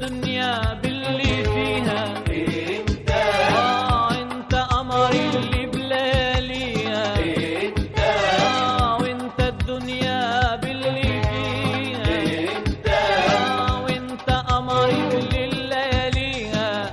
الدنيا باللي فيها، انت انت قمري اللي بلياليها، انت وانت الدنيا باللي فيها، انت وانت قمري اللي لياليها،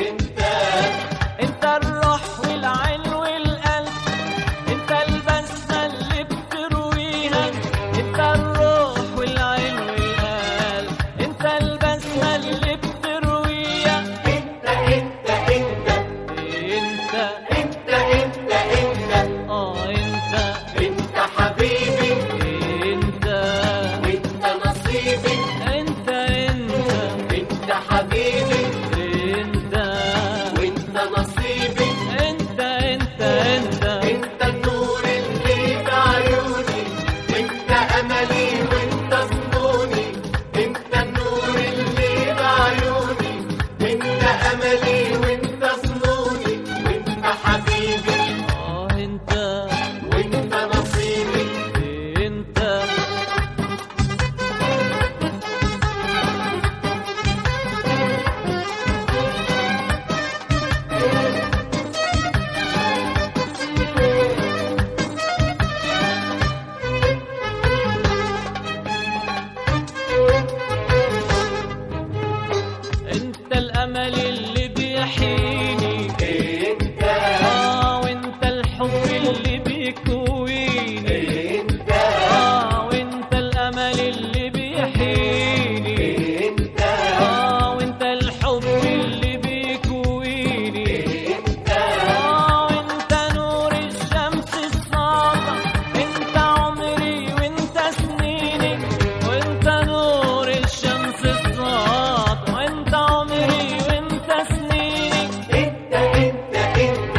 انت الروح والعين والقلب، انت البسمة اللي بترويها، انت الروح والعين والقلب، انت البسمة اللي بترويها، انت انت انت انت انت انت انت انت حبيبي انت وانت نصيبي، انت انت حبيبي انت وانت نصيبي، انت انت النور اللي بعيوني، انت املي وانت ظنوني، انت النور اللي بعيوني، انت املي وانت ظنوني، وانت حبيبي انت وانت نصيبي. انت انت الامل اللي بيحييني، انت وانت الحب اللي بيكويني، انت وانت الامل اللي بيحييني، انت وانت الحب اللي بيكويني، انت وانت نور الشمس الساطع، انت عمري وانت سنيني، وانت نور الشمس الساطع، وانت عمري وانت سنيني، انت انت انت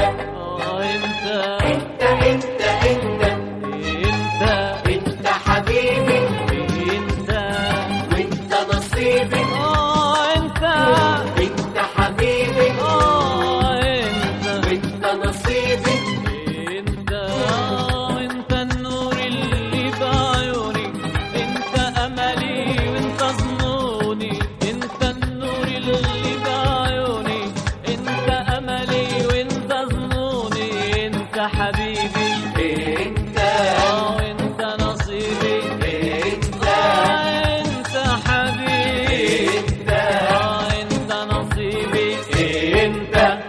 انت انت انت انت حبيبي انت وانت نصيبي، انت انت حبيبي انت وانت نصيبي، انت النور اللي بعيوني، انت املي وانت ظنوني، انت النور اللي بعيوني، انت املي وانت ظنوني، انت حبيبي انت وانت نصيبي، انت انت حبيبي انت انت نصيبي، انت